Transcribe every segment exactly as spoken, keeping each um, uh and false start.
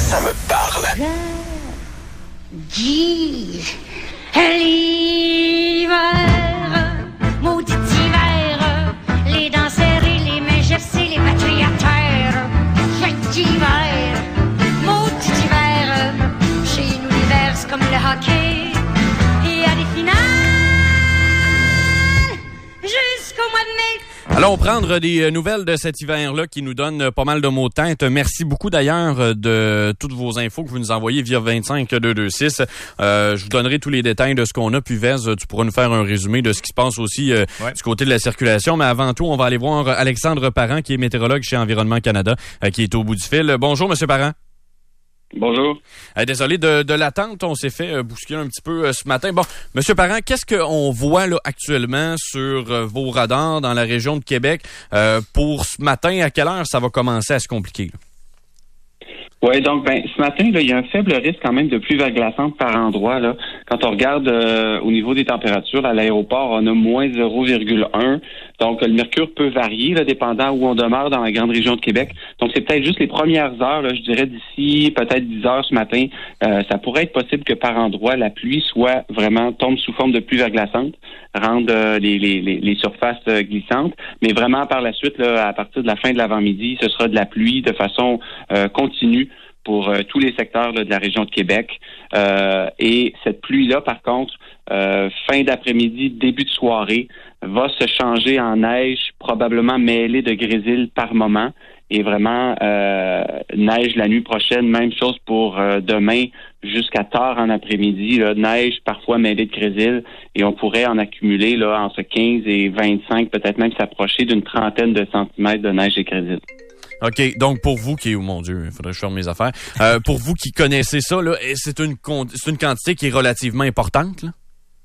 Ça me parle. Dis, l'hiver, maudit hiver, les dents serrées, les mains gercées, les batteries à terre. Cet hiver, maudit hiver, chez nous l'hiver c'est comme le hockey, il y a des finales jusqu'au mois de mai. Allons prendre des nouvelles de cet hiver-là qui nous donne pas mal de mots de tête. Merci beaucoup d'ailleurs de toutes vos infos que vous nous envoyez via vingt-cinq deux deux six. Euh, je vous donnerai tous les détails de ce qu'on a. Puis Vez, tu pourras nous faire un résumé de ce qui se passe aussi euh, ouais. du côté de la circulation. Mais avant tout, on va aller voir Alexandre Parent, qui est météorologue chez Environnement Canada, euh, qui est au bout du fil. Bonjour, Monsieur Parent. Bonjour. Euh, désolé de, de l'attente, on s'est fait euh, bousculer un petit peu euh, ce matin. Bon, Monsieur Parent, qu'est-ce qu'on voit là actuellement sur euh, vos radars dans la région de Québec euh, pour ce matin? À quelle heure ça va commencer à se compliquer? Oui, donc ben ce matin, là, il y a un faible risque quand même de pluie verglaçante par endroit. Là. Quand on regarde euh, au niveau des températures, à l'aéroport, on a moins zéro virgule un. Donc, le mercure peut varier, là, dépendant où on demeure dans la grande région de Québec. Donc, c'est peut-être juste les premières heures, là, je dirais d'ici peut-être dix heures ce matin. Euh, ça pourrait être possible que par endroit, la pluie soit vraiment tombe sous forme de pluie verglaçante, rende euh, les, les, les, les surfaces euh, glissantes. Mais vraiment, par la suite, là, à partir de la fin de l'avant-midi, ce sera de la pluie de façon euh, continue pour euh, tous les secteurs là, de la région de Québec. Euh, et cette pluie-là, par contre, euh, fin d'après-midi, début de soirée, va se changer en neige, probablement mêlée de grésil par moment. Et vraiment, euh, neige la nuit prochaine, même chose pour euh, demain jusqu'à tard en après-midi. Là, neige parfois mêlée de grésil. Et on pourrait en accumuler là entre quinze et vingt-cinq, peut-être même s'approcher d'une trentaine de centimètres de neige et grésil. OK, donc pour vous qui... Oh mon Dieu, il faudrait que je ferme mes affaires. Euh, pour vous qui connaissez ça, là, c'est une, c'est une quantité qui est relativement importante, là?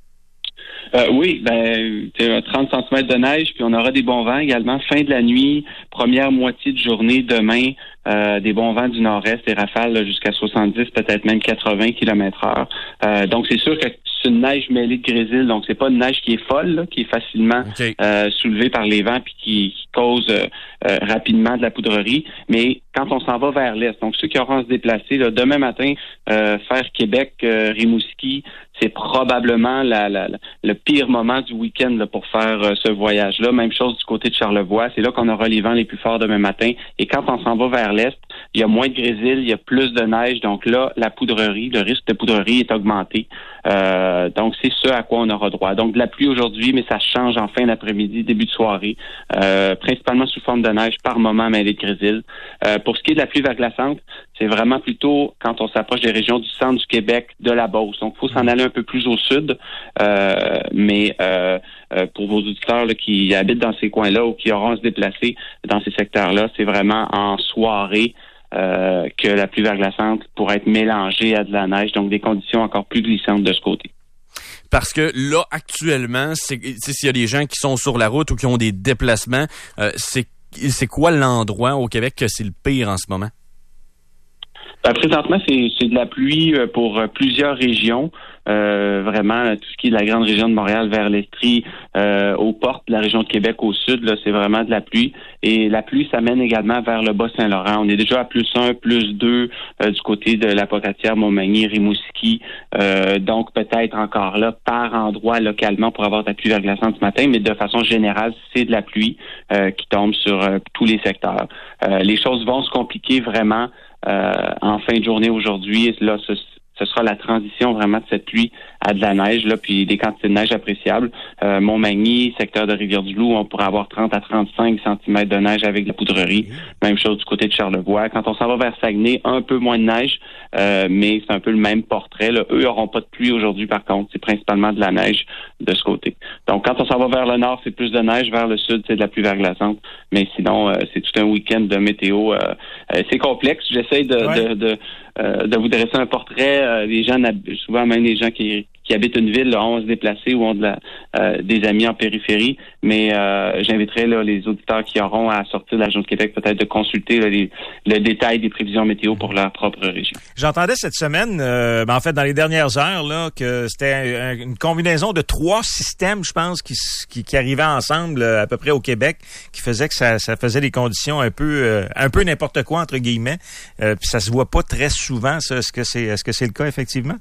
Euh, oui, ben trente centimètres de neige, puis on aura des bons vents également. Fin de la nuit, première moitié de journée, demain, euh, des bons vents du nord-est, des rafales là, jusqu'à soixante-dix, peut-être même quatre-vingts kilomètres heure. Euh, donc c'est sûr que c'est une neige mêlée de grésil, donc c'est pas une neige qui est folle, là, qui est facilement okay. euh, soulevée par les vents puis qui, qui cause euh, euh, rapidement de la poudrerie. Mais quand on s'en va vers l'est, donc ceux qui auront à se déplacer, là, demain matin, euh, faire Québec, euh, Rimouski, c'est probablement la, la, la, le pire moment du week-end là, pour faire euh, ce voyage-là. Même chose du côté de Charlevoix. C'est là qu'on aura les vents les plus forts demain matin. Et quand on s'en va vers l'est, il y a moins de grésil, il y a plus de neige. Donc là, la poudrerie, le risque de poudrerie est augmenté. Euh, donc c'est ce à quoi on aura droit. Donc de la pluie aujourd'hui, mais ça change en fin d'après-midi, début de soirée. Euh, principalement sous forme de neige, par moment mêlée de grésil. Euh, pour ce qui est de la pluie verglaçante, c'est vraiment plutôt quand on s'approche des régions du centre du Québec, de la Beauce. Donc, il faut s'en aller un peu plus au sud. Euh, mais euh, euh, pour vos auditeurs là, qui habitent dans ces coins-là ou qui auront à se déplacer dans ces secteurs-là, c'est vraiment en soirée euh, que la pluie verglaçante pourrait être mélangée à de la neige. Donc, des conditions encore plus glissantes de ce côté. Parce que là, actuellement, c'est, c'est s'il y a des gens qui sont sur la route ou qui ont des déplacements, euh, c'est, c'est quoi l'endroit au Québec que c'est le pire en ce moment? Ben, présentement, c'est, c'est de la pluie pour plusieurs régions. Euh, vraiment, tout ce qui est de la grande région de Montréal vers l'Estrie, euh, aux portes de la région de Québec au sud, là, c'est vraiment de la pluie. Et la pluie s'amène également vers le Bas-Saint-Laurent. On est déjà à plus un, plus deux euh, du côté de la Pocatière, Montmagny, Rimouski. Euh, donc, peut-être encore là, par endroit, localement, pour avoir de la pluie verglaçante ce matin. Mais de façon générale, c'est de la pluie euh, qui tombe sur euh, tous les secteurs. Euh, les choses vont se compliquer vraiment Euh, en fin de journée aujourd'hui. Là, ce, ce sera la transition vraiment de cette pluie à de la neige, là, puis des quantités de neige appréciables. Euh, Montmagny, secteur de Rivière-du-Loup, on pourrait avoir trente à trente-cinq centimètres de neige avec de la poudrerie. Même chose du côté de Charlevoix. Quand on s'en va vers Saguenay, un peu moins de neige, euh, mais c'est un peu le même portrait. Là. Eux n'auront pas de pluie aujourd'hui, par contre. C'est principalement de la neige de ce côté. Donc, quand on s'en va vers le nord, c'est plus de neige. Vers le sud, c'est de la pluie verglaçante. Mais sinon, euh, c'est tout un week-end de météo. Euh, euh, c'est complexe. J'essaie de, ouais. de, de, euh, de vous dresser un portrait. Euh, les gens, souvent même les gens qui qui habitent une ville là, ont à se déplacer ou ont de la, euh, des amis en périphérie. Mais euh, j'inviterai là, les auditeurs qui auront à sortir de la région de Québec peut-être de consulter là, les, le détail des prévisions météo pour leur propre région. J'entendais cette semaine, euh, ben en fait dans les dernières heures, là, que c'était une combinaison de trois systèmes, je pense, qui, qui, qui arrivaient ensemble à peu près au Québec, qui faisait que ça, ça faisait des conditions un peu, euh, un peu n'importe quoi entre guillemets. Euh, puis ça se voit pas très souvent. Ça, est-ce que c'est, est-ce que c'est le cas effectivement?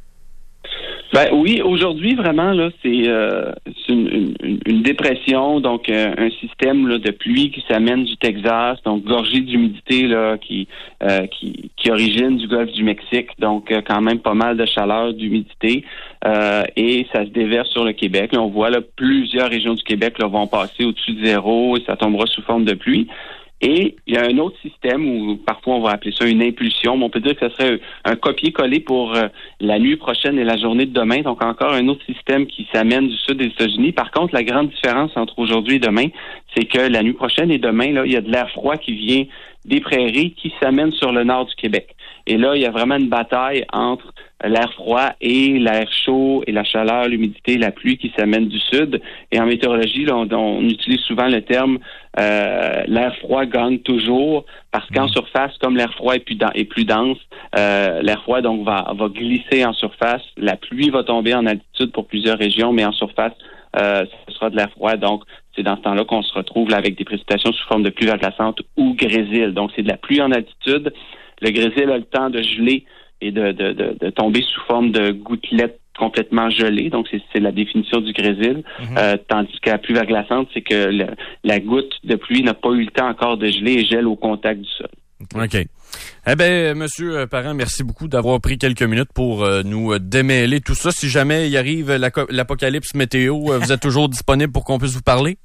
Ben oui, aujourd'hui vraiment là, c'est, euh, c'est une, une, une dépression, donc euh, un système là, de pluie qui s'amène du Texas, donc gorgé d'humidité là, qui euh, qui qui origine du golfe du Mexique, donc euh, quand même pas mal de chaleur, d'humidité, euh, et ça se déverse sur le Québec. Là, on voit là plusieurs régions du Québec là vont passer au-dessus de zéro et ça tombera sous forme de pluie. Et il y a un autre système où parfois on va appeler ça une impulsion, mais on peut dire que ce serait un copier-coller pour euh, la nuit prochaine et la journée de demain. Donc encore un autre système qui s'amène du sud des États-Unis. Par contre, la grande différence entre aujourd'hui et demain, c'est que la nuit prochaine et demain, là, il y a de l'air froid qui vient des prairies qui s'amène sur le nord du Québec. Et là, il y a vraiment une bataille entre l'air froid et l'air chaud et la chaleur, l'humidité, la pluie qui s'amène du sud. Et en météorologie, là, on, on utilise souvent le terme euh, l'air froid gagne toujours parce qu'en surface, comme l'air froid est plus, dans, est plus dense, euh, l'air froid donc va, va glisser en surface. La pluie va tomber en altitude pour plusieurs régions, mais en surface, euh, ce sera de l'air froid. Donc, c'est dans ce temps-là qu'on se retrouve là, avec des précipitations sous forme de pluie verglaçante ou grésil. Donc, c'est de la pluie en altitude. Le grésil a le temps de geler et de, de, de, de tomber sous forme de gouttelettes complètement gelées. Donc, c'est, c'est la définition du grésil. Mm-hmm. Euh, tandis que la pluie verglaçante, c'est que le, la goutte de pluie n'a pas eu le temps encore de geler et gèle au contact du sol. OK. Eh bien, Monsieur Parent, merci beaucoup d'avoir pris quelques minutes pour euh, nous démêler tout ça. Si jamais il arrive l'apocalypse météo, euh, vous êtes toujours disponible pour qu'on puisse vous parler?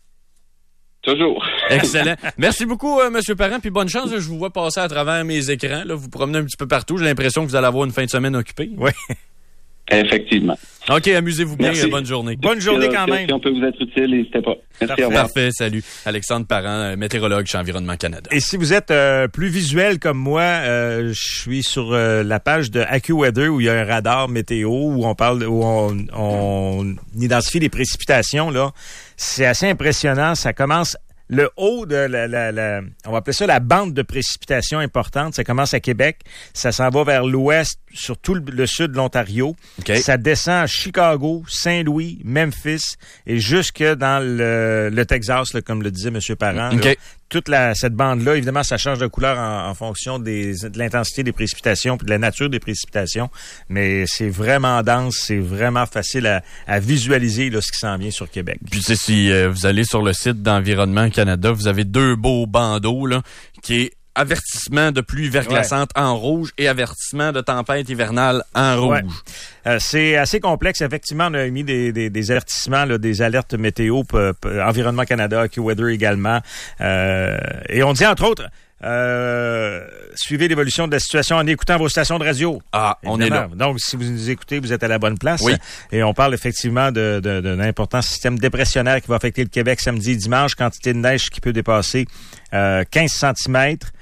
Toujours. Excellent. Merci beaucoup, euh, Monsieur Parent, puis bonne chance. Je vous vois passer à travers mes écrans. Là, vous promenez un petit peu partout. J'ai l'impression que vous allez avoir une fin de semaine occupée. Oui. Effectivement. OK, amusez-vous bien. Merci. Bonne journée. Bonne journée quand même. Si on peut vous être utile, n'hésitez pas. Merci, Parfait. au revoir. Parfait, salut. Alexandre Parent, météorologue chez Environnement Canada. Et si vous êtes euh, plus visuel comme moi, euh, je suis sur euh, la page de AccuWeather où il y a un radar météo où on parle, où on, on identifie les précipitations. Là, c'est assez impressionnant. Ça commence le haut de la, la, la, on va appeler ça la bande de précipitations importante. Ça commence à Québec, ça s'en va vers l'ouest, sur tout le, le sud de l'Ontario. Okay. Ça descend à Chicago, Saint-Louis, Memphis et jusque dans le, le Texas, là, comme le disait M. Parent. Okay. Là, toute la, cette bande-là, évidemment, ça change de couleur en, en fonction des, de l'intensité des précipitations puis de la nature des précipitations. Mais c'est vraiment dense, c'est vraiment facile à, à visualiser là, ce qui s'en vient sur Québec. Puis tu sais, si euh, vous allez sur le site d'Environnement Canada, vous avez deux beaux bandeaux là, qui est avertissement de pluie verglaçante ouais. en rouge et avertissement de tempête hivernale en rouge. Ouais. Euh, c'est assez complexe. Effectivement, on a mis des, des, des avertissements, là, des alertes météo, p- p- Environnement Canada, AccuWeather également. Euh, et on dit, entre autres, euh, suivez l'évolution de la situation en écoutant vos stations de radio. Ah, on évidemment. Est là. Donc, si vous nous écoutez, vous êtes à la bonne place. Oui. Et on parle effectivement de, de, d'un important système dépressionnaire qui va affecter le Québec samedi et dimanche. Quantité de neige qui peut dépasser euh, quinze centimètres.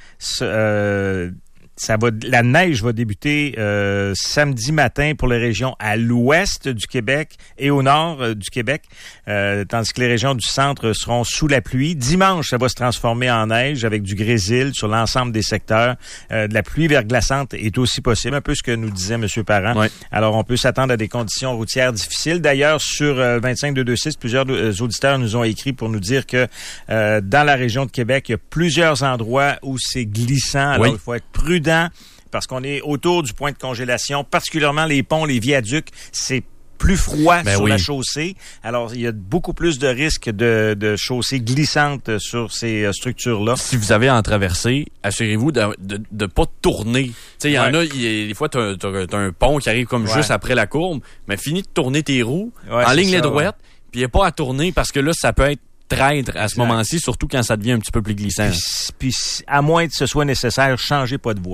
Euh, ça va, la neige va débuter euh, samedi matin pour les régions à l'ouest du Québec et au nord euh, du Québec, euh, tandis que les régions du centre seront sous la pluie. Dimanche, ça va se transformer en neige avec du grésil sur l'ensemble des secteurs. Euh, de la pluie verglaçante est aussi possible, un peu ce que nous disait M. Parent. Ouais. Alors, on peut s'attendre à des conditions routières difficiles. D'ailleurs, sur euh, vingt-cinq deux deux six, plusieurs euh, auditeurs nous ont écrit pour nous dire que euh, dans la région de Québec, il y a plusieurs endroits où c'est glissant. Alors, oui. il faut être prudent parce qu'on est autour du point de congélation, particulièrement les ponts, les viaducs, c'est plus froid ben sur oui. la chaussée. Alors, il y a beaucoup plus de risques de, de chaussées glissantes sur ces structures-là. Si vous avez à en traverser, assurez-vous de de, de pas tourner. Tu sais, il y en ouais. a, y a, des fois, t'as, t'as, t'as un pont qui arrive comme ouais. juste après la courbe, mais finis de tourner tes roues ouais, en ligne droite, ouais. puis il n'y a pas à tourner parce que là, ça peut être traître à ce exact. moment-ci, surtout quand ça devient un petit peu plus glissant. Puis, puis à moins que ce soit nécessaire, changez pas de voie.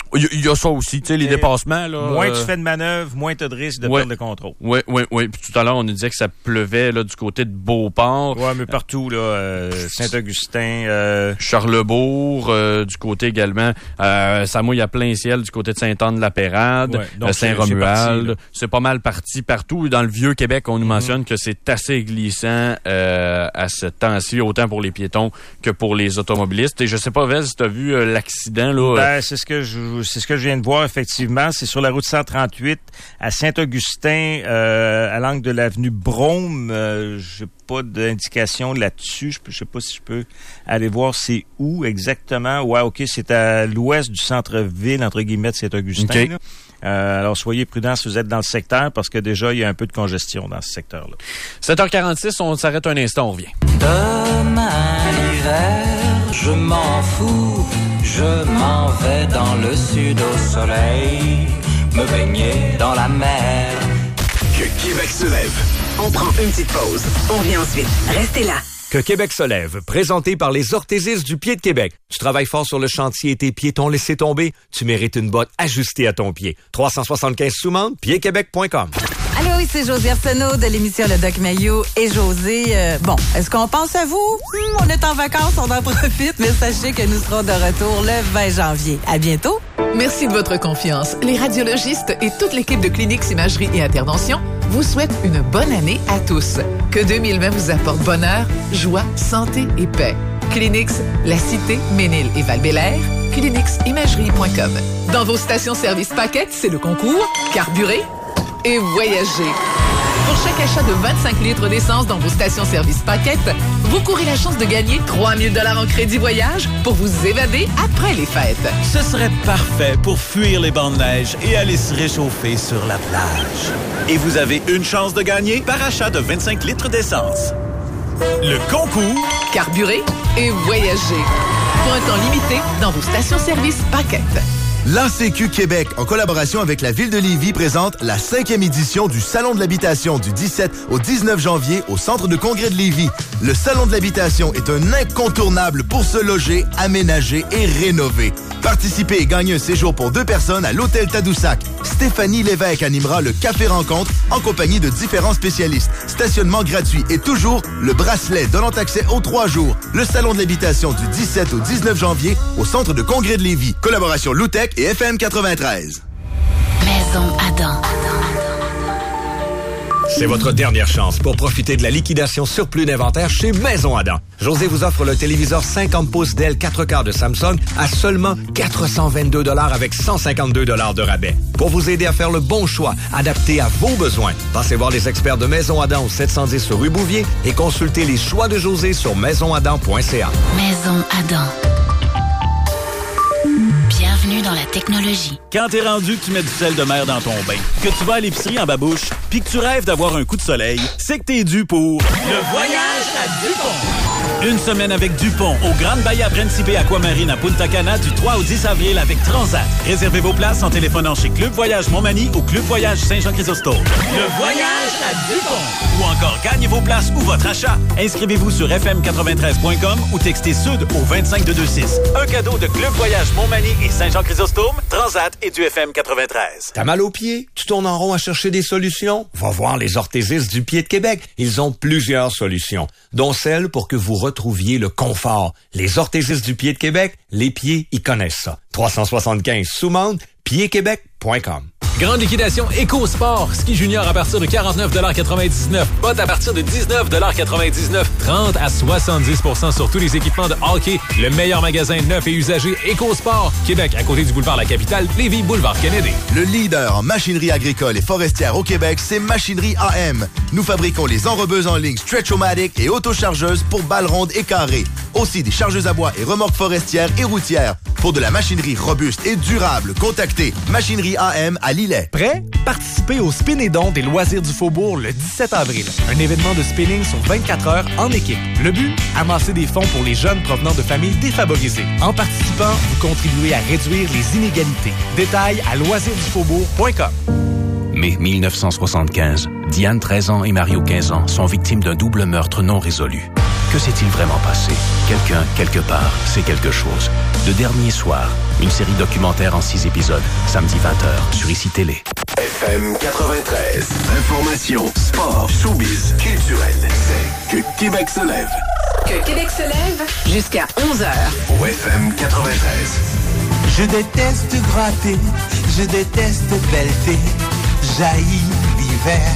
Il y, y a ça aussi, tu sais, les Et dépassements. Là, moins euh... tu fais de manœuvres, moins tu as de risque de ouais. perdre le contrôle. Oui, oui, oui. Puis tout à l'heure, on nous disait que ça pleuvait là, du côté de Beauport. Oui, mais partout, là, euh, Saint-Augustin. Euh... Charlesbourg, euh, du côté également. Euh, ça mouille à plein ciel du côté de Sainte-Anne-de-la-Pérade, Ouais, donc Saint-Romuald. c'est, c'est, c'est pas mal parti partout. Dans le Vieux-Québec, on nous mentionne mm-hmm. que c'est assez glissant euh, à ce temps-ci, autant pour les piétons que pour les automobilistes. Et je sais pas, Vez, si tu as vu euh, l'accident, là. Ben, c'est ce que je c'est ce que je viens de voir, effectivement. C'est sur la route cent trente-huit à Saint-Augustin, euh, à l'angle de l'avenue Brome. Euh, j'ai pas d'indication là-dessus. Je, peux, je sais pas si je peux aller voir c'est où exactement. Ouais, OK, c'est à l'ouest du centre-ville, entre guillemets, de Saint-Augustin. Okay. Là. Euh, alors, soyez prudents si vous êtes dans le secteur, parce que déjà, il y a un peu de congestion dans ce secteur-là. sept heures quarante-six, on s'arrête un instant, on revient. Demain l'hiver, je m'en fous, je m'en vais dans le sud au soleil, me baigner dans la mer. Que Québec se lève. On prend une petite pause. On revient ensuite. Restez là. Que Québec se lève, présenté par les orthésistes du pied de Québec. Tu travailles fort sur le chantier et tes pieds t'ont laissé tomber? Tu mérites une botte ajustée à ton pied. trois cent soixante-quinze Soumande, pied québec point com. Allô, oui, c'est José Arsenault de l'émission Le Doc Mayou et José. Euh, bon, est-ce qu'on pense à vous? Hum, on est en vacances, on en profite, mais sachez que nous serons de retour le vingt janvier. À bientôt. Merci de votre confiance. Les radiologistes et toute l'équipe de Cliniques Imagerie et Intervention vous souhaitent une bonne année à tous. Que deux mille vingt vous apporte bonheur, joie, santé et paix. Cliniques, La Cité, Ménil et Val-Bélair, cliniques imagerie point com. Dans vos stations-service Paquette, c'est le concours Carburez et voyager. Pour chaque achat de vingt-cinq litres d'essence dans vos stations-service Paquette, vous courez la chance de gagner trois mille dollars en crédit voyage pour vous évader après les fêtes. Ce serait parfait pour fuir les bancs de neige et aller se réchauffer sur la plage. Et vous avez une chance de gagner par achat de vingt-cinc litres d'essence. Le concours Carburez et voyager. Pour un temps limité dans vos stations-service Paquette. L'A C Q Québec, en collaboration avec la Ville de Lévis, présente la cinquième édition du Salon de l'habitation du dix-sept au dix-neuf janvier au Centre de congrès de Lévis. Le Salon de l'habitation est un incontournable pour se loger, aménager et rénover. Participez et gagnez un séjour pour deux personnes à l'Hôtel Tadoussac. Stéphanie Lévesque animera le Café Rencontre en compagnie de différents spécialistes. Stationnement gratuit et toujours le bracelet donnant accès aux trois jours. Le Salon de l'habitation du dix-sept au dix-neuf janvier au Centre de congrès de Lévis. Collaboration Loutec et F M quatre-vingt-treize. Maison Adam. C'est votre dernière chance pour profiter de la liquidation surplus d'inventaire chez Maison Adam. José vous offre le téléviseur cinquante pouces Dell quatre quarts de Samsung à seulement quatre cent vingt-deux dollars avec cent cinquante-deux dollars de rabais. Pour vous aider à faire le bon choix, adapté à vos besoins, passez voir les experts de Maison Adam au sept cent dix rue Bouvier et consultez les choix de José sur maison adam point c a. Maison Adam. Bienvenue dans la technologie. Quand t'es rendu que tu mets du sel de mer dans ton bain, que tu vas à l'épicerie en babouche, puis que tu rêves d'avoir un coup de soleil, c'est que t'es dû pour le voyage à Dupont. Une semaine avec Dupont au Grande Bahia Principe Aquamarine à Punta Cana du trois au dix avril avec Transat. Réservez vos places en téléphonant chez Club Voyage Montmagny ou Club Voyage Saint-Jean-Chrysostome. Le voyage à Dupont. Ou encore gagnez vos places ou votre achat. Inscrivez-vous sur f m quatre-vingt-treize point com ou textez Sud au vingt-cinq deux vingt-six. Un cadeau de Club Voyage Montmagny et Saint-Jean-Chrysostome, Transat et du F M quatre-vingt-treize. T'as mal aux pieds? Tu tournes en rond à chercher des solutions? Va voir les orthésistes du pied de Québec. Ils ont plusieurs solutions, dont celle pour que vous retrouviez le confort. Les orthésistes du pied de Québec, les pieds, ils connaissent ça. trois cent soixante-quinze Soumande, pied québec point com. Grande liquidation EcoSport. Ski junior à partir de quarante-neuf quatre-vingt-dix-neuf. Bottes à partir de dix-neuf quatre-vingt-dix-neuf. trente à soixante-dix pour cent sur tous les équipements de hockey. Le meilleur magasin neuf et usagé EcoSport. Québec, à côté du boulevard La Capitale. Lévis, boulevard Kennedy. Le leader en machinerie agricole et forestière au Québec, c'est Machinerie A M. Nous fabriquons les enrobeuses en ligne Stretch-O-Matic et autochargeuses pour balles rondes et carrées. Aussi des chargeuses à bois et remorques forestières et routières. Pour de la machinerie robuste et durable, contactez Machinerie A M à Lille. Prêt? Participez au Spin et Don des loisirs du Faubourg le dix-sept avril. Un événement de spinning sur vingt-quatre heures en équipe. Le but? Amasser des fonds pour les jeunes provenant de familles défavorisées. En participant, vous contribuez à réduire les inégalités. Détails à loisirs du faubourg point com. Mai mille neuf cent soixante-quinze. Diane, treize ans, et Mario, quinze ans, sont victimes d'un double meurtre non résolu. Que Que s'est-il vraiment passé? Quelqu'un, quelque part, c'est quelque chose. Le Dernier Soir, une série documentaire en six épisodes, samedi vingt heures, sur Ici Télé. F M quatre-vingt-treize. Information, sport, showbiz, culturel. C'est Que Québec se lève. Que Québec se lève jusqu'à onze heures. Au F M quatre-vingt-treize. Je déteste gratter, je déteste pelleter, j'haïs l'hiver.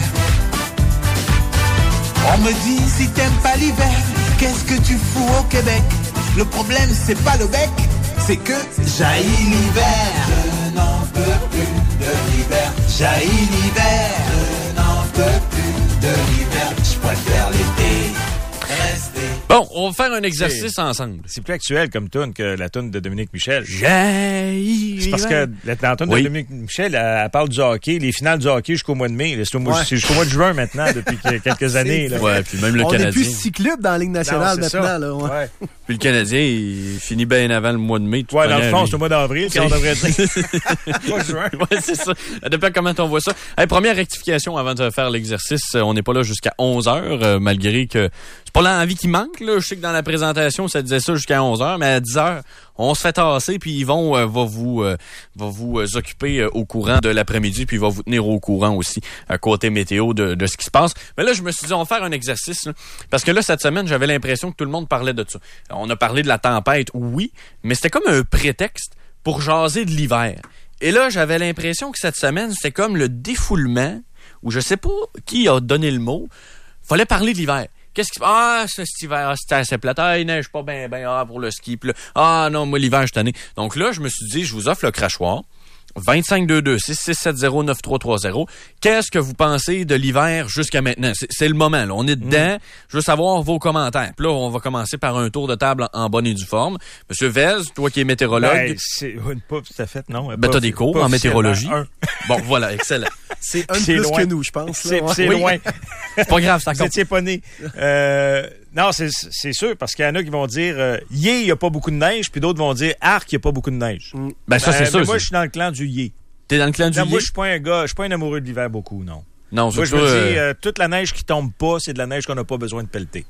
On me dit si t'aimes pas l'hiver, qu'est-ce que tu fous au Québec? Le problème c'est pas le bec, c'est que j'haïs l'hiver. Je n'en peux plus de l'hiver, j'haïs l'hiver. Je n'en peux plus de l'hiver, je préfère l'été. Rester. Bon, on va faire un exercice c'est, ensemble. C'est plus actuel comme tune que la tune de Dominique Michel. J'ai... C'est parce que la, la tune oui. de Dominique Michel, elle, elle parle du hockey, les finales du hockey jusqu'au mois de mai. C'est, au mois, ouais. c'est jusqu'au mois de juin maintenant, depuis quelques années. Là. Ouais, puis même le on Canadien. On n'est plus six clubs dans la Ligue nationale non, maintenant. Là, ouais. Ouais. Puis le Canadien, il finit bien avant le mois de mai. Ouais, dans le fond, c'est au mois d'avril, on devrait dire. Pas juin. Ouais, c'est ça. Ça dépend comment on voit ça. Hey, première rectification avant de faire l'exercice. On n'est pas là jusqu'à onze heures, euh, malgré que c'est pas l'envie qui manque. Là. Je sais que dans la présentation, ça disait ça jusqu'à onze heures, mais à dix heures, on se fait tasser, puis Yvon euh, va vous euh, va vous euh, occuper euh, au courant de l'après-midi, puis il va vous tenir au courant aussi, à côté météo, de, de ce qui se passe. Mais là, je me suis dit, on va faire un exercice, là, parce que là, cette semaine, j'avais l'impression que tout le monde parlait de ça. On a parlé de la tempête, oui, mais c'était comme un prétexte pour jaser de l'hiver. Et là, j'avais l'impression que cette semaine, c'était comme le défoulement, ou je sais pas qui a donné le mot, fallait parler de l'hiver. Qu'est-ce qui ah cet hiver ah, c'était assez plate, ah il neige pas bien ben ah pour le ski, puis là, ah non moi l'hiver je suis tanné. Donc là je me suis dit je vous offre le crachoir vingt-cinq deux deux six six sept zéro neuf trois trois zéro. Qu'est-ce que vous pensez de l'hiver jusqu'à maintenant? C'est, c'est le moment, là. On est dedans. Mmh. Je veux savoir vos commentaires. Puis là, on va commencer par un tour de table en, en bonne et due forme. Monsieur Vez, toi qui es météorologue. Ben, c'est pas tout à fait, non. Ben, t'as des cours en météorologie. Bon, voilà, excellent. C'est un c'est plus loin. Que nous, je pense. C'est, là, c'est oui. loin. C'est pas grave, ça compte. Vous étiez pas né. Euh, non, c'est, c'est sûr, parce qu'il y en a qui vont dire euh, yé, il n'y a pas beaucoup de neige, puis d'autres vont dire arc, il n'y a pas beaucoup de neige. Mm. Ben, ça, c'est euh, sûr. Moi, je suis dans le clan du yé. T'es dans le clan du non, yé? Moi, je suis pas un gars, je suis pas un amoureux de l'hiver beaucoup, non. Non, moi, je me euh... dis, euh, toute la neige qui tombe pas, c'est de la neige qu'on n'a pas besoin de pelleter.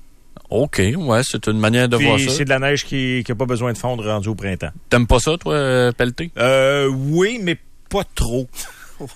OK, ouais, c'est une manière de puis, voir ça. C'est de la neige qui n'a pas besoin de fondre rendu au printemps. T'aimes pas ça, toi, euh, pelleter? Euh, oui, mais pas trop. Ouais,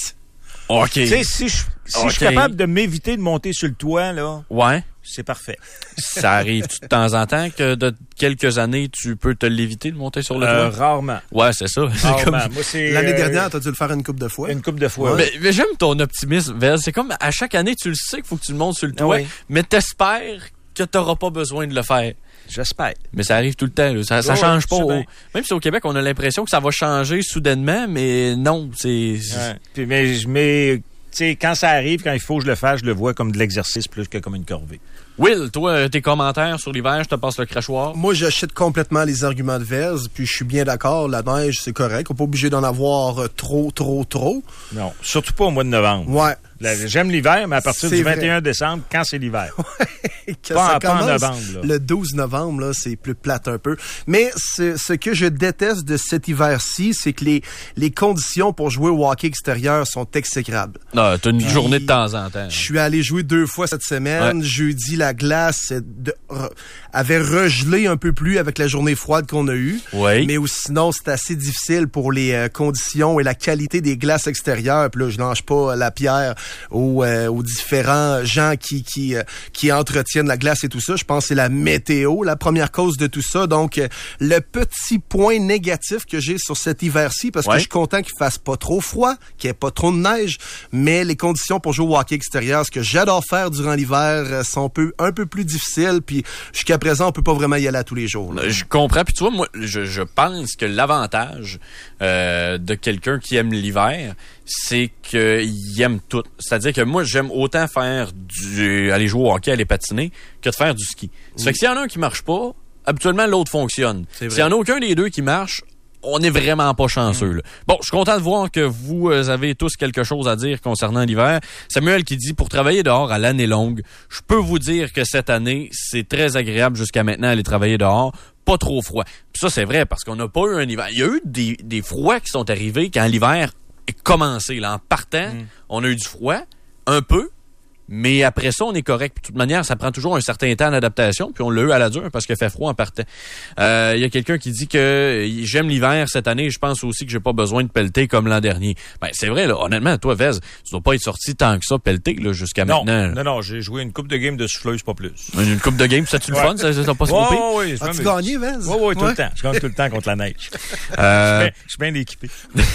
OK. Tu sais, si je si okay. je suis capable de m'éviter de monter sur le toit, là. Ouais. C'est parfait. Ça arrive de temps en temps que de quelques années, tu peux te l'éviter de monter sur le euh, toit? Rarement. Ouais, c'est ça. Rarement. C'est comme... Moi, c'est, L'année euh... dernière, t'as dû le faire une couple de fois. Une couple de fois. Ouais. Mais, mais j'aime ton optimisme, Vel. C'est comme à chaque année, tu le sais qu'il faut que tu le montes sur le toit, oui. mais t'espères que t'auras pas besoin de le faire. J'espère. Mais ça arrive tout le temps. Là. Ça, ça ouais, change pas. Au... Même si au Québec, on a l'impression que ça va changer soudainement, mais non. C'est. Ouais. Puis, mais mais tu sais, quand ça arrive, quand il faut que je le fasse, je le vois comme de l'exercice plus que comme une corvée. Will, toi, tes commentaires sur l'hiver, je te passe le crachoir. Moi, j'achète complètement les arguments de Vez, puis je suis bien d'accord. La neige, c'est correct. On n'est pas obligé d'en avoir trop, trop, trop. Non, surtout pas au mois de novembre. Ouais. La, j'aime l'hiver, mais à partir c'est du vingt et un vrai. Décembre, quand c'est l'hiver. Ouais, quand pas, ça pas en novembre. Là. Le douze novembre, là, c'est plus plate un peu. Mais ce, ce que je déteste de cet hiver-ci, c'est que les, les conditions pour jouer au hockey extérieur sont exécrables. Non, t'as une Puis, journée de temps en temps. Je suis allé jouer deux fois cette semaine. Ouais. Jeudi, la glace de, re, avait regelé un peu plus avec la journée froide qu'on a eue. Oui. Mais sinon, c'est assez difficile pour les euh, conditions et la qualité des glaces extérieures. Puis là, je lâche pas la pierre aux, euh, aux différents gens qui qui euh, qui entretiennent la glace et tout ça. Je pense que c'est la météo, la première cause de tout ça. Donc, euh, le petit point négatif que j'ai sur cet hiver-ci, parce ouais. que je suis content qu'il fasse pas trop froid, qu'il n'y ait pas trop de neige, mais les conditions pour jouer au hockey extérieur, ce que j'adore faire durant l'hiver, euh, sont un peu, un peu plus difficiles. Puis jusqu'à présent, on peut pas vraiment y aller à tous les jours. Là. Je comprends. Puis tu vois, moi, je, je pense que l'avantage euh, de quelqu'un qui aime l'hiver, c'est qu'il aime tout. C'est-à-dire que moi, j'aime autant faire du aller jouer au hockey, aller patiner, que de faire du ski. Ça mmh. fait que s'il y en a un qui marche pas, habituellement, l'autre fonctionne. S'il y en a aucun des deux qui marche, on n'est vraiment pas chanceux. Là. Bon, je suis content de voir que vous avez tous quelque chose à dire concernant l'hiver. Samuel qui dit, pour travailler dehors à l'année longue, je peux vous dire que cette année, c'est très agréable jusqu'à maintenant aller travailler dehors. Pas trop froid. Puis ça, c'est vrai, parce qu'on n'a pas eu un hiver. Il y a eu des, des froids qui sont arrivés quand l'hiver est commencé. Là. En partant, mmh. on a eu du froid, un peu, Mais après ça, on est correct. Puis, de toute manière, ça prend toujours un certain temps d'adaptation. Puis on l'a eu à la dure parce qu'il fait froid en partant. Il euh, y a quelqu'un qui dit que j'aime l'hiver cette année. Je pense aussi que j'ai pas besoin de pelleter comme l'an dernier. Ben c'est vrai, là. Honnêtement, toi, Vez, tu dois pas être sorti tant que ça pelleter là, jusqu'à non, maintenant. Non, non, j'ai joué une coupe de game de souffleuse, pas plus. Une coupe de game, ça tu le ouais. fun? Ça, ça, ça pas se tromper? Oh, oui, As-tu mais... gagné, Vez? Oui, oui, tout ouais. le temps. Je gagne tout le temps contre la neige. Euh... Je suis bien équipé.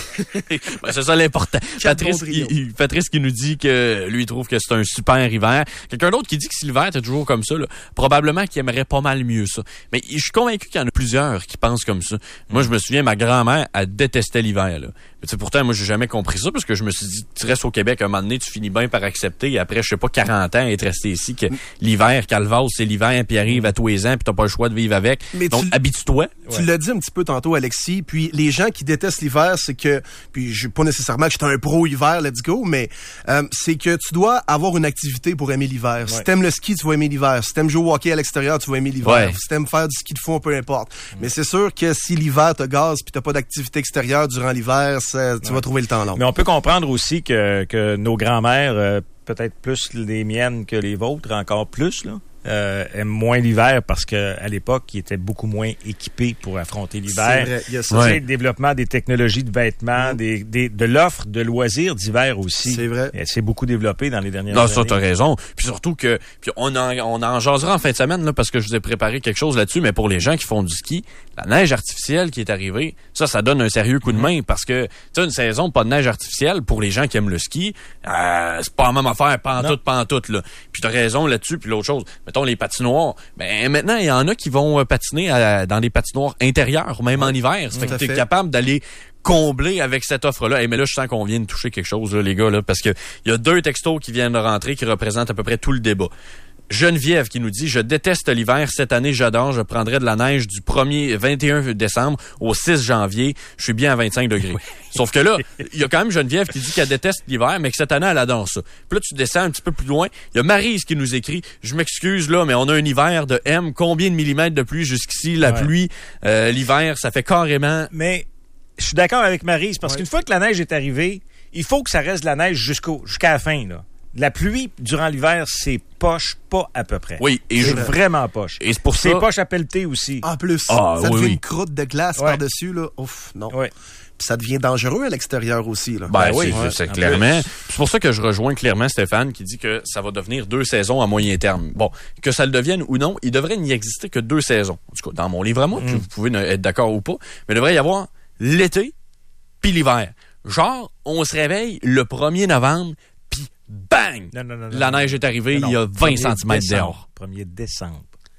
Ben, c'est ça l'important. Patrice, il, il, Patrice qui nous dit que lui, il trouve que c'est un super hiver. Quelqu'un d'autre qui dit que si l'hiver était toujours comme ça, là, probablement qu'il aimerait pas mal mieux ça. Mais je suis convaincu qu'il y en a plusieurs qui pensent comme ça. Moi, je me souviens, ma grand-mère, elle détestait l'hiver. Là. Mais pourtant, moi, j'ai jamais compris ça parce que je me suis dit, tu restes au Québec, un moment donné, tu finis bien par accepter. Et après, je sais pas, quarante ans, être resté ici, que l'hiver, calvasse, c'est l'hiver, puis arrive à tous les ans, puis t'as pas le choix de vivre avec. Mais donc, tu, habitue-toi. Tu ouais. l'as dit un petit peu tantôt, Alexis. Puis les gens qui détestent l'hiver, c'est que, puis je pas nécessairement que j'étais un pro hiver, let's go, mais euh, c'est que tu dois avoir une activité pour aimer l'hiver. Ouais. Si t'aimes le ski, tu vas aimer l'hiver. Si t'aimes jouer au hockey à l'extérieur, tu vas aimer l'hiver. Ouais. Si t'aimes faire du ski de fond, peu importe. Mm. Mais c'est sûr que si l'hiver te gaze puis t'as pas d'activité extérieure durant l'hiver, ça, tu ouais. vas trouver le temps long. Mais on peut comprendre aussi que, que nos grands-mères, euh, peut-être plus les miennes que les vôtres, encore plus, là, euh, aiment moins l'hiver parce que à l'époque, ils étaient beaucoup moins équipés pour affronter l'hiver. C'est vrai, il y a ça. Ouais. Le développement des technologies de vêtements, mmh. des, des, de l'offre de loisirs d'hiver aussi. C'est vrai. C'est beaucoup développé dans les dernières non, années. Non, ça, t'as raison. Puis surtout que, puis on en, on en jasera en fin de semaine, là, parce que je vous ai préparé quelque chose là-dessus, mais pour les gens qui font du ski, la neige artificielle qui est arrivée, ça, ça donne un sérieux coup de main parce que, tu sais, une saison pas de neige artificielle, pour les gens qui aiment le ski, euh, c'est pas la même affaire, pantoute, pantoute, là. Puis t'as raison là-dessus, puis l'autre chose, mettons les patinoires. Ben maintenant, il y en a qui vont patiner à, dans des patinoires intérieures, même ouais. en hiver. Ça fait que t'es capable d'aller combler avec cette offre-là. Hey, mais là, je sens qu'on vient de toucher quelque chose, là, les gars, là, parce que il y a deux textos qui viennent de rentrer qui représentent à peu près tout le débat. Geneviève qui nous dit « Je déteste l'hiver. Cette année, j'adore. Je prendrais de la neige du premier vingt et un décembre au six janvier. Je suis bien à vingt-cinq degrés. Oui. » Sauf que là, il y a quand même Geneviève qui dit qu'elle déteste l'hiver, mais que cette année, elle adore ça. Puis là, tu descends un petit peu plus loin. Il y a Maryse qui nous écrit « Je m'excuse, là, mais on a un hiver de M. Combien de millimètres de pluie jusqu'ici? La ouais. pluie, euh, l'hiver, ça fait carrément... » Mais je suis d'accord avec Maryse, parce ouais. qu'une fois que la neige est arrivée, il faut que ça reste de la neige jusqu'au jusqu'à la fin, là. La pluie, durant l'hiver, c'est poche, pas à peu près. Oui, et c'est je... vraiment poche. Et c'est pour ça... C'est poche à pelleter aussi. En plus, ah, ça oui, devient oui. une croûte de glace ouais. par-dessus, là. Ouf, non. Oui. Puis ça devient dangereux à l'extérieur aussi, là. Ben, ben oui, ouais. c'est, c'est clairement. C'est pour ça que je rejoins clairement Stéphane qui dit que ça va devenir deux saisons à moyen terme. Bon, que ça le devienne ou non, il devrait n'y exister que deux saisons. En tout cas, dans mon livre à moi, mm. vous pouvez être d'accord ou pas, mais il devrait y avoir l'été puis l'hiver. Genre, on se réveille le premier novembre, puis bang! Non, non, non, la neige est arrivée, non, il y a vingt centimètres dehors. premier décembre.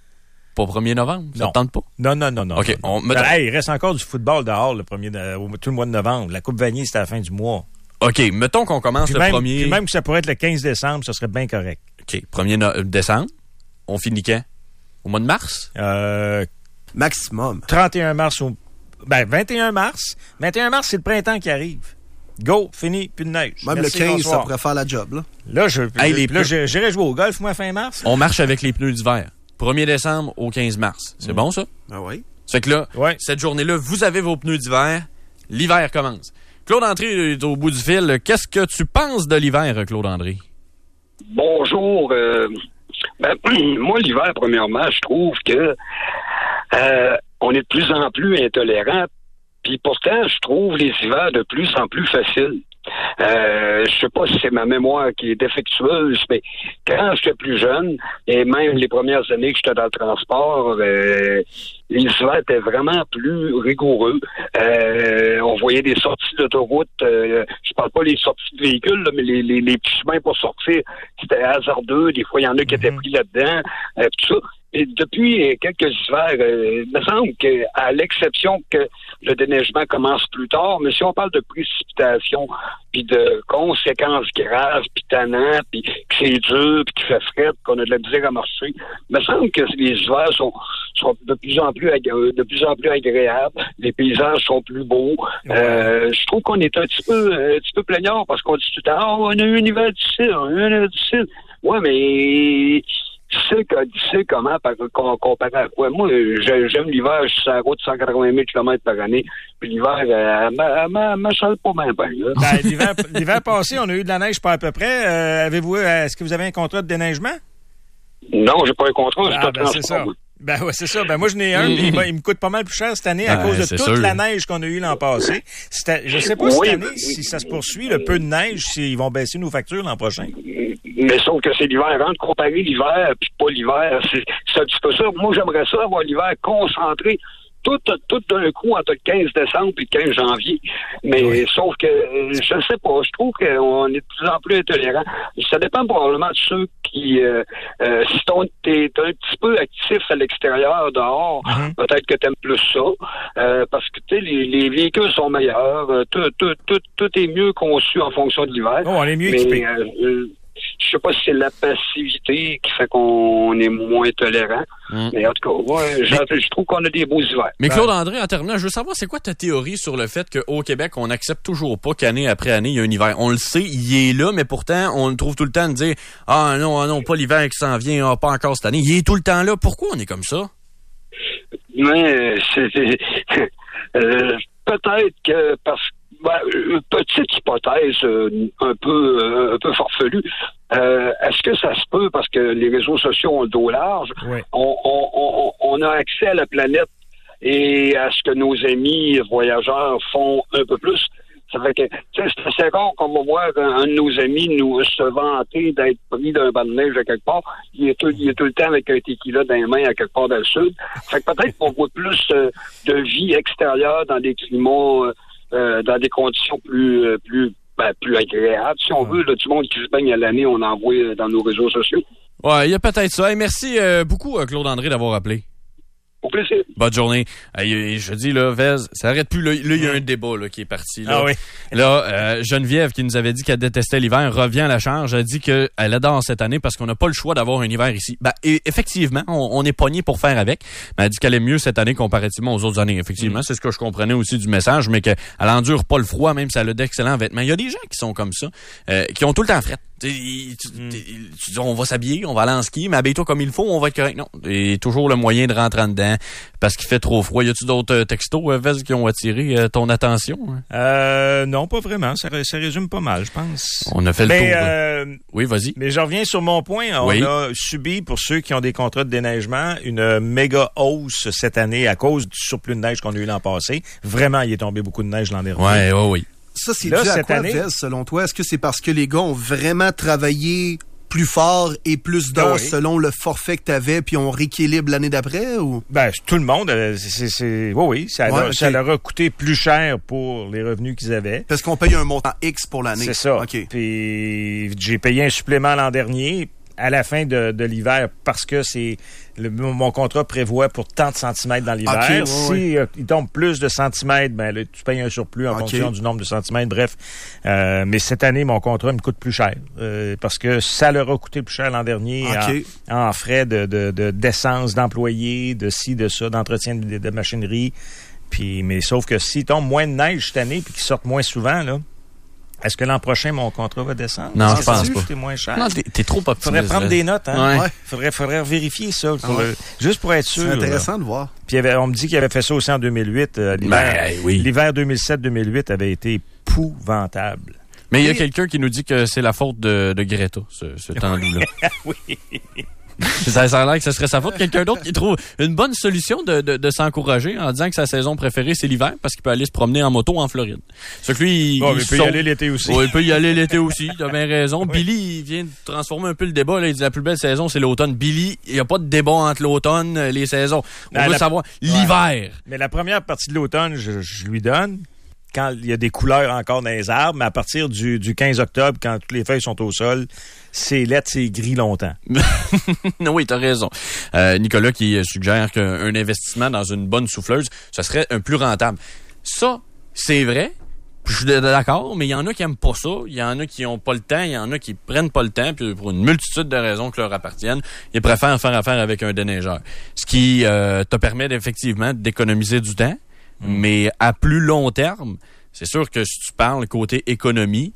Pas premier novembre? Ça non. te tente pas? Non, non, non, non. OK. On, ben, hey, il reste encore du football dehors le premier de, tout le mois de novembre. La Coupe Vanier, c'est à la fin du mois. OK. Mettons qu'on commence puis le même, premier... Puis même que ça pourrait être le quinze décembre, ça serait bien correct. OK. premier no- décembre. On finit quand? Au mois de mars? Euh... Maximum. trente et un mars au... Ben, vingt et un mars. vingt et un mars, c'est le printemps qui arrive. Go, fini, plus de neige. Même Merci, le quinze, bonsoir. Ça pourrait faire la job, là. Là, je, hey, je, les là, je, j'irai jouer au golf, moi, fin mars. On marche avec les pneus d'hiver. premier décembre au quinze mars. C'est mmh. bon, ça? Ah oui. Ça fait que là, ouais. cette journée-là, vous avez vos pneus d'hiver. L'hiver commence. Claude André est au bout du fil. Qu'est-ce que tu penses de l'hiver, Claude André? Bonjour. Euh, ben, moi, l'hiver, premièrement, je trouve que euh, on est de plus en plus intolérant. Puis pourtant, je trouve les hivers de plus en plus faciles. Euh, je sais pas si c'est ma mémoire qui est défectueuse, mais quand j'étais plus jeune, et même les premières années que j'étais dans le transport, euh, les hivers étaient vraiment plus rigoureux. Euh, on voyait des sorties d'autoroute, euh, je parle pas les sorties de véhicules, là, mais les, les, les petits chemins pour sortir, c'était hasardeux. Des fois, il y en a qui étaient pris là-dedans, euh, tout ça. Et depuis quelques hivers, euh, il me semble qu'à l'exception que le déneigement commence plus tard, mais si on parle de précipitation, puis de conséquences graves, puis tannant, puis que c'est dur, puis qu'il fait frais, puis qu'on a de la misère à marcher, il me semble que les hivers sont, sont de plus en plus de plus en plus agréables, les paysages sont plus beaux. Ouais. Euh, je trouve qu'on est un petit peu un petit peu plaignard parce qu'on dit tout le temps, oh, on a eu un hiver difficile, on a eu un hiver difficile. Ouais, mais tu sais, que, tu sais comment, par, comparé à quoi? Moi, j'aime, j'aime l'hiver, je suis sur la route cent quatre-vingt mille kilomètres par année, puis l'hiver, elle ne me chale pas bien, ben, là. Ben, l'hiver, l'hiver passé, on a eu de la neige pas à peu près. Euh, avez-vous, est-ce que vous avez un contrat de déneigement? Non, j'ai pas un contrat, ah, ben, c'est ça. Ben ouais, c'est ça. Ben moi, je n'ai un, mais il, il me coûte pas mal plus cher cette année à ben, cause de toute sûr. la neige qu'on a eue l'an passé. C'était, je sais pas oui, cette année, mais, si ça se poursuit, le peu de neige, s'ils vont baisser nos factures l'an prochain. Mais sauf que c'est l'hiver. Avant de comparer l'hiver puis pas l'hiver, c'est, c'est un petit peu ça. Moi, j'aimerais ça avoir l'hiver concentré tout, tout d'un coup entre le quinze décembre et le quinze janvier. Mais oui. Sauf que, je ne sais pas, je trouve qu'on est de plus en plus intolérant. Ça dépend probablement de ceux qui, euh, euh, si t'es un petit peu actif à l'extérieur, dehors, mm-hmm. peut-être que t'aimes plus ça. Euh, parce que, tu sais, les, les véhicules sont meilleurs. Tout, tout, tout, tout est mieux conçu en fonction de l'hiver. Oh, on est mieux équipé. Euh, euh, je sais pas si c'est la passivité qui fait qu'on est moins tolérant. Mmh. Mais en tout cas, ouais, je, mais, je trouve qu'on a des beaux hivers. Mais Claude-André, en terminant, je veux savoir, c'est quoi ta théorie sur le fait qu'au Québec, on n'accepte toujours pas qu'année après année, il y a un hiver? On le sait, il est là, mais pourtant, on le trouve tout le temps de dire « Ah non, ah non, pas l'hiver qui s'en vient, ah, pas encore cette année. » Il est tout le temps là. Pourquoi on est comme ça? Mais c'est... euh, peut-être que parce que Ben, une petite hypothèse euh, un peu euh, un peu farfelue. Euh, est-ce que ça se peut parce que les réseaux sociaux ont le dos large? Oui. On, on, on, on a accès à la planète et à ce que nos amis voyageurs font un peu plus. Ça fait que, tu sais, c'est assez rare qu'on va voir un, un de nos amis nous se vanter d'être pris d'un banc de neige à quelque part. Il est tout, il est tout le temps avec un tequila dans les mains à quelque part dans le sud. Fait que peut-être qu'on voit plus euh, de vie extérieure dans des climats, euh, dans des conditions plus, euh, plus, ben, plus agréables, si on veut. Là, du monde qui se baigne à l'année, on en voit dans nos réseaux sociaux. Ouais, il y a peut-être ça. Hey, merci euh, beaucoup, Claude-André, d'avoir appelé. Au plaisir. Bonne journée. Hey, je dis, là, Vez, ça arrête plus. Là, il y a un débat là, qui est parti. Là, ah oui. là euh, Geneviève, qui nous avait dit qu'elle détestait l'hiver, revient à la charge. Elle dit qu'elle adore cette année parce qu'on n'a pas le choix d'avoir un hiver ici. Ben, et, effectivement, on, on est pogné pour faire avec. Mais elle dit qu'elle est mieux cette année comparativement aux autres années. Effectivement, mm. c'est ce que je comprenais aussi du message, mais qu'elle endure pas le froid, même si elle a d'excellents vêtements. Il y a des gens qui sont comme ça, euh, qui ont tout le temps fret. Tu, tu, mm. tu, tu dis, on va s'habiller, on va aller en ski, mais habille-toi comme il faut, on va être correct. Non, et toujours le moyen de rentrer en dedans parce qu'il fait trop froid. Y a-tu d'autres textos, Vez, qui ont attiré euh, ton attention? Hein? Euh, non, pas vraiment. Ça, ça résume pas mal, je pense. On a fait mais, le tour. Euh, oui, vas-y. Mais je reviens sur mon point. On oui. a subi, pour ceux qui ont des contrats de déneigement, une méga hausse cette année à cause du surplus de neige qu'on a eu l'an passé. Vraiment, il est tombé beaucoup de neige l'an dernier. Ouais, ouais, oui. Ça, c'est là, dû à quoi, année... Vez, selon toi? Est-ce que c'est parce que les gars ont vraiment travaillé plus fort et plus d'heures oui. selon le forfait que tu avais, puis on rééquilibre l'année d'après? Ou? Ben, tout le monde, c'est, c'est, oui, oui, ça, ouais, leur, okay. ça leur a coûté plus cher pour les revenus qu'ils avaient. Parce qu'on paye un montant X pour l'année. C'est ça. Okay. Puis j'ai payé un supplément l'an dernier à la fin de, de l'hiver parce que c'est le, mon contrat prévoit pour tant de centimètres dans l'hiver. Okay, ouais, si ouais. Euh, il tombe plus de centimètres, ben là, tu payes un surplus en okay. fonction du nombre de centimètres. Bref, euh, mais cette année, mon contrat me coûte plus cher euh, parce que ça leur a coûté plus cher l'an dernier okay. en, en frais de, de, de d'essence d'employés, de ci, de ça, d'entretien de, de machinerie. Puis, mais sauf que s'il tombe moins de neige cette année puis qu'ils sortent moins souvent, là. Est-ce que l'an prochain, mon contrat va descendre? Non, Est-ce je pense pas. C'est moins cher. Non, t'es, t'es trop optimiste. Faudrait prendre des notes, hein? Ouais. Faudrait, faudrait vérifier ça. Pour, ouais. Juste pour être sûr. C'est intéressant là. de voir. Puis on me dit qu'il avait fait ça aussi en deux mille huit. Euh, l'hiver, ben, oui. l'hiver deux mille sept deux mille huit avait été épouvantable. Mais il y a quelqu'un qui nous dit que c'est la faute de, de Greta, ce, ce tendu-là. Oui. Ça, ça a l'air que ce serait sa faute. Quelqu'un d'autre qui trouve une bonne solution de, de, de s'encourager en disant que sa saison préférée, c'est l'hiver parce qu'il peut aller se promener en moto en Floride. Ce que lui, bon, il, il peut saute. y aller l'été aussi. Oui, il peut y aller l'été aussi. Tu as bien raison. Oui. Billy, il vient de transformer un peu le débat. Là. Il dit la plus belle saison, c'est l'automne. Billy, il n'y a pas de débat entre l'automne et les saisons. On non, veut la... savoir l'hiver. Ouais. Mais la première partie de l'automne, je, je lui donne. Quand il y a des couleurs encore dans les arbres, mais à partir du, du quinze octobre, quand toutes les feuilles sont au sol, c'est laid, c'est gris longtemps. Oui, t'as raison. Euh, Nicolas qui suggère qu'un investissement dans une bonne souffleuse, ce serait un plus rentable. Ça, c'est vrai. Je suis d'accord, mais il y en a qui aiment pas ça. Il y en a qui ont pas le temps. Il y en a qui prennent pas le temps. Puis pour une multitude de raisons qui leur appartiennent, ils préfèrent faire affaire avec un déneigeur. Ce qui euh, te permet effectivement d'économiser du temps. Mm. Mais à plus long terme, c'est sûr que si tu parles côté économie,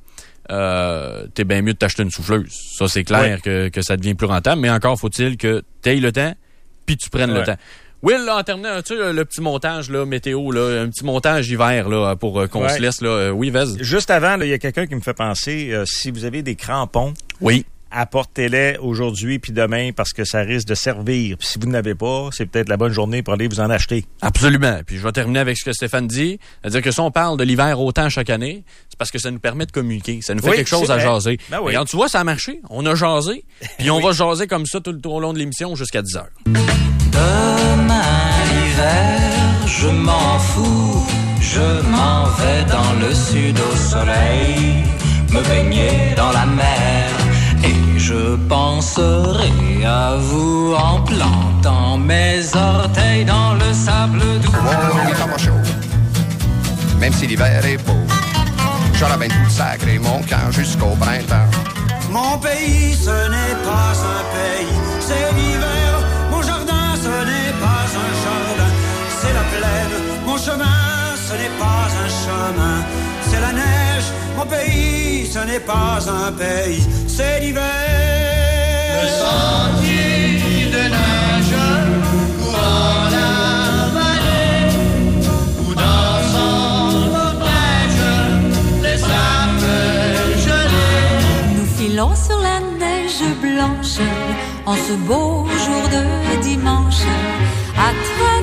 euh, t'es bien mieux de t'acheter une souffleuse. Ça, c'est clair ouais. que, que ça devient plus rentable, mais encore faut-il que t'aies le temps, puis tu prennes ouais. le temps. Will, là, en terminant, tu sais, le petit montage là, météo, là, un petit montage hiver là, pour euh, qu'on ouais. se laisse. Là. Euh, oui, vas-y. Juste avant, il y a quelqu'un qui me fait penser, euh, si vous avez des crampons, oui. apportez-les aujourd'hui puis demain parce que ça risque de servir. Puis si vous n'avez pas, c'est peut-être la bonne journée pour aller vous en acheter. Absolument. Puis je vais terminer avec ce que Stéphane dit. C'est-à-dire que si on parle de l'hiver autant chaque année, c'est parce que ça nous permet de communiquer. Ça nous fait oui, quelque chose à vrai. jaser. Ben oui. Et quand tu vois, ça a marché. On a jasé. Puis on oui. va jaser comme ça tout au long de l'émission jusqu'à dix heures. Demain l'hiver, je m'en fous. Je m'en vais dans le sud au soleil, me baigner dans la mer. Et je penserai à vous en plantant mes orteils dans le sable doux. Oh, il est pas chaud, même si l'hiver est beau. J'aurais bien tout sacré mon camp jusqu'au printemps. Mon pays, ce n'est pas un pays, c'est l'hiver. Mon jardin, ce n'est pas un jardin, c'est la plaine. Mon chemin, ce n'est pas un chemin, c'est la neige. Mon pays, ce n'est pas un pays, c'est l'hiver. Le sentier de neige courant la vallée, où dansant nos neiges, les sables gelés. Nous filons sur la neige blanche, en ce beau jour de dimanche, à travers